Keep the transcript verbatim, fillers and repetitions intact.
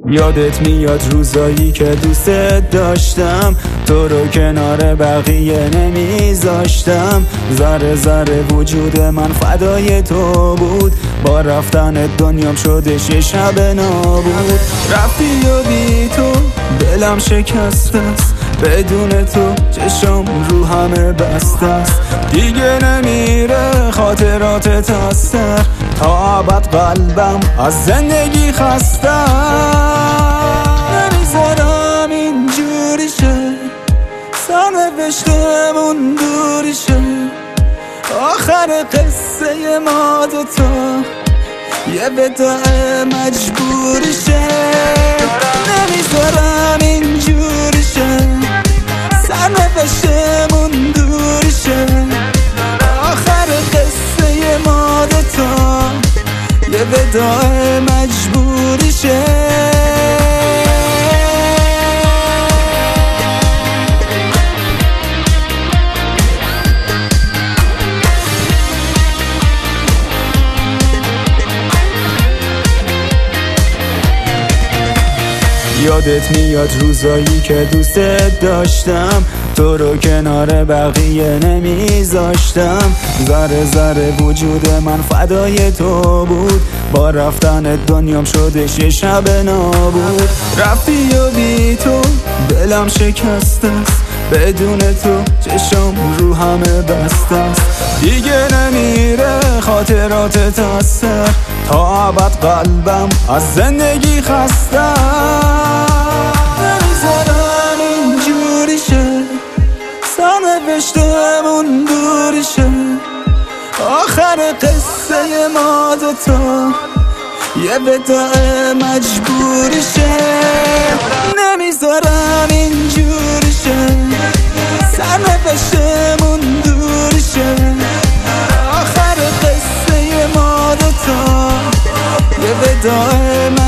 یادت میاد روزایی که دوستت داشتم، تو رو کنار بقیه نمیذاشتم. ذره ذره وجود من فدای تو بود، با رفتن دنیام شدش یه شب نابود. رفتی و بی تو دلم شکسته است، بدون تو چشم رو همه بسته است. دیگه نمیره خاطراتت از سر، تا ابد قلبم از زندگی خسته. نمیذارم اینجوری شه، سرنوشتمون دوری شه. آخر قصه ما دوتا یه وداع مجبوری شه. نمیذارم اینجوری شه، سرنوشتمون دوری شه. آخر قصه ما دوتا یه وداع مجبوری شه. یادت میاد روزایی که دوستت داشتم، تو رو کنار بقیه نمیذاشتم. ذره ذره وجود من فدای تو بود، با رفتن دنیام شدش یه شب نابود. رفتی و بی تو دلم شکسته است، بدون تو چشم رو همه بسته است. دیگه نمیره خاطراتت از سر، تا ابد قلبم از زندگی خسته. نمیذارم اینجوری شه، سرنوشتمون دوری شه. آخر قصه ما دوتا یه وداع مجبوری شه. نمیذارم اینجوری شه، سرنوشتمون دوری شه. آخر قصه ما دوتا یه وداع